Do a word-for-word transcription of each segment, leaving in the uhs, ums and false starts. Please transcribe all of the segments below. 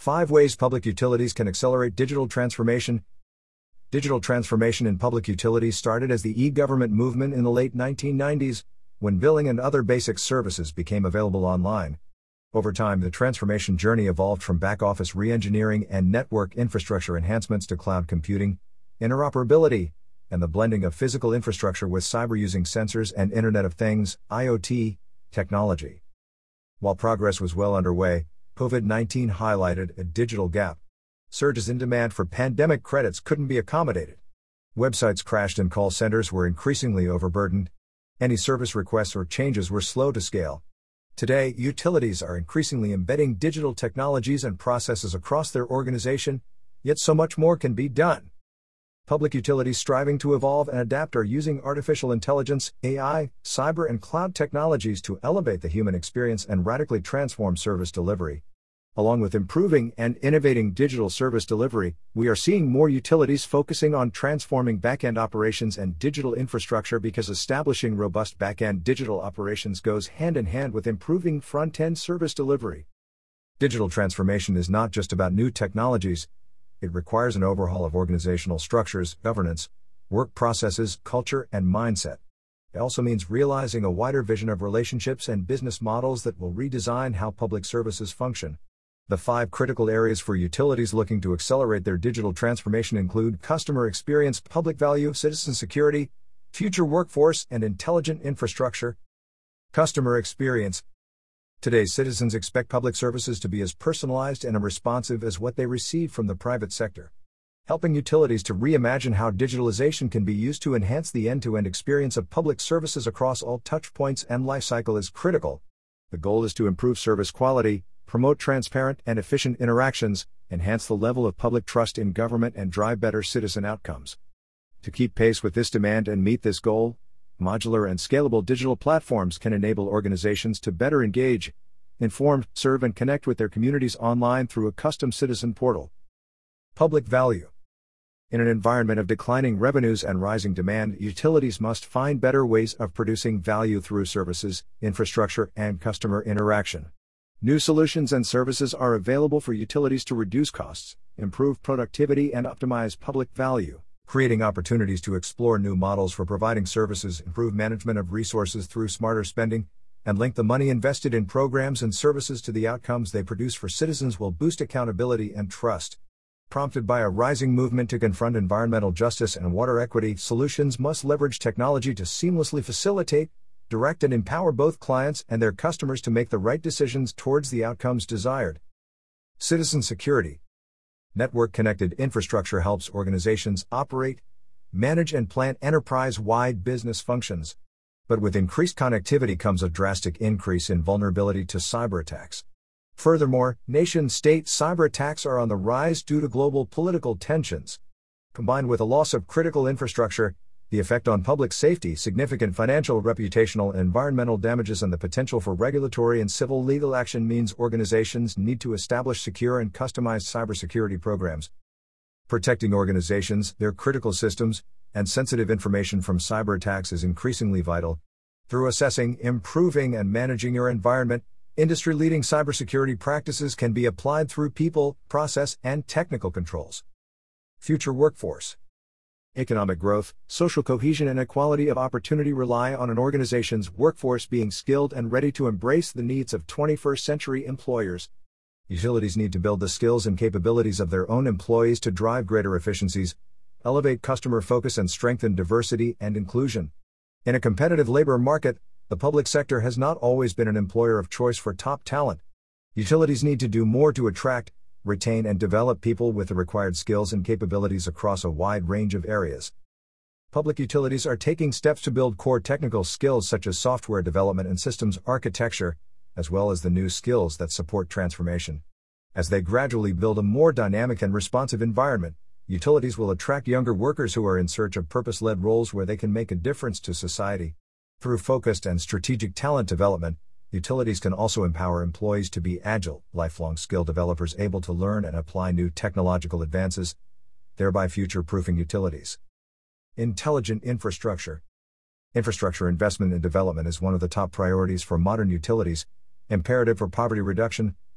Five ways public utilities can accelerate digital transformation. Digital transformation in public utilities started as the e-government movement in the late nineteen nineties, when billing and other basic services became available online. Over time, the transformation journey evolved from back-office re-engineering and network infrastructure enhancements to cloud computing, interoperability, and the blending of physical infrastructure with cyber using sensors and Internet of Things, I O T, technology. While progress was well underway, COVID nineteen highlighted a digital gap. Surges in demand for pandemic credits couldn't be accommodated. Websites crashed and call centers were increasingly overburdened. Any service requests or changes were slow to scale. Today, utilities are increasingly embedding digital technologies and processes across their organization, yet so much more can be done. Public utilities striving to evolve and adapt are using artificial intelligence, A I, cyber and cloud technologies to elevate the human experience and radically transform service delivery. Along with improving and innovating digital service delivery, we are seeing more utilities focusing on transforming back-end operations and digital infrastructure because establishing robust back-end digital operations goes hand in hand with improving front-end service delivery. Digital transformation is not just about new technologies. It requires an overhaul of organizational structures, governance, work processes, culture, and mindset. It also means realizing a wider vision of relationships and business models that will redesign how public services function. The five critical areas for utilities looking to accelerate their digital transformation include customer experience, public value, citizen security, future workforce, and intelligent infrastructure. Customer experience. Today's citizens expect public services to be as personalized and responsive as what they receive from the private sector. Helping utilities to reimagine how digitalization can be used to enhance the end-to-end experience of public services across all touchpoints and lifecycle is critical. The goal is to improve service quality, promote transparent and efficient interactions, enhance the level of public trust in government, and drive better citizen outcomes. To keep pace with this demand and meet this goal, modular and scalable digital platforms can enable organizations to better engage, inform, serve, and connect with their communities online through a custom citizen portal. Public value. In an environment of declining revenues and rising demand, utilities must find better ways of producing value through services, infrastructure, and customer interaction. New solutions and services are available for utilities to reduce costs, improve productivity, and optimize public value, creating opportunities to explore new models for providing services, improve management of resources through smarter spending, and link the money invested in programs and services to the outcomes they produce for citizens will boost accountability and trust. Prompted by a rising movement to confront environmental justice and water equity, solutions must leverage technology to seamlessly facilitate, direct, and empower both clients and their customers to make the right decisions towards the outcomes desired. Citizen security. Network-connected infrastructure helps organizations operate, manage, and plan enterprise-wide business functions. But with increased connectivity comes a drastic increase in vulnerability to cyber attacks. Furthermore, nation-state cyber attacks are on the rise due to global political tensions. Combined with a loss of critical infrastructure, the effect on public safety, significant financial, reputational, and environmental damages, and the potential for regulatory and civil legal action means organizations need to establish secure and customized cybersecurity programs. Protecting organizations, their critical systems, and sensitive information from cyber attacks is increasingly vital. Through assessing, improving, and managing your environment, industry-leading cybersecurity practices can be applied through people, process, and technical controls. Future workforce. Economic growth, social cohesion, and equality of opportunity rely on an organization's workforce being skilled and ready to embrace the needs of twenty-first century employers. Utilities need to build the skills and capabilities of their own employees to drive greater efficiencies, elevate customer focus, and strengthen diversity and inclusion. In a competitive labor market, the public sector has not always been an employer of choice for top talent. Utilities need to do more to attract, retain, and develop people with the required skills and capabilities across a wide range of areas. Public utilities are taking steps to build core technical skills such as software development and systems architecture, as well as the new skills that support transformation. As they gradually build a more dynamic and responsive environment, utilities will attract younger workers who are in search of purpose-led roles where they can make a difference to society. Through focused and strategic talent development, utilities can also empower employees to be agile, lifelong skill developers able to learn and apply new technological advances, thereby future-proofing utilities. Intelligent infrastructure. Infrastructure investment and development is one of the top priorities for modern utilities, imperative for poverty reduction,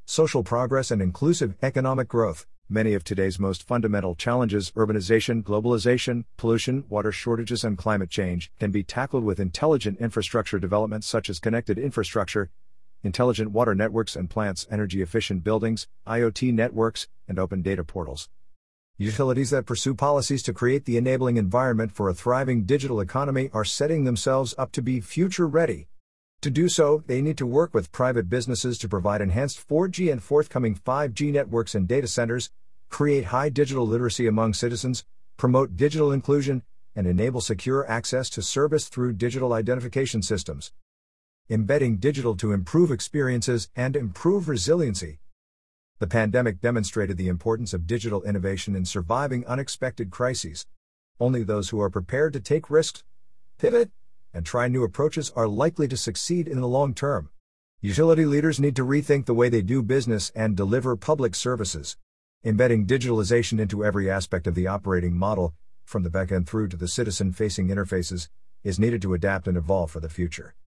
social progress and inclusive economic growth. Many of today's most fundamental challenges, urbanization, globalization, pollution, water shortages, and climate change, can be tackled with intelligent infrastructure development such as connected infrastructure, intelligent water networks and plants, energy-efficient buildings, I O T networks, and open data portals. Utilities that pursue policies to create the enabling environment for a thriving digital economy are setting themselves up to be future-ready. To do so, they need to work with private businesses to provide enhanced four G and forthcoming five G networks and data centers, create high digital literacy among citizens, promote digital inclusion, and enable secure access to service through digital identification systems. Embedding digital to improve experiences and improve resiliency. The pandemic demonstrated the importance of digital innovation in surviving unexpected crises. Only those who are prepared to take risks, pivot, and try new approaches are likely to succeed in the long term. Utility leaders need to rethink the way they do business and deliver public services. Embedding digitalization into every aspect of the operating model, from the back end through to the citizen-facing interfaces, is needed to adapt and evolve for the future.